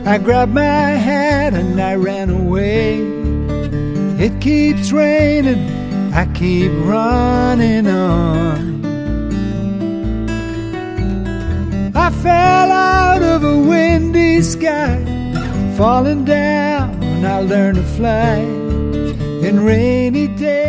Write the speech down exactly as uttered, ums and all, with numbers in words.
I grabbed my hat and I ran away. It keeps raining, I keep running on. I fell out of a windy sky, falling down, I learned to fly in rainy days.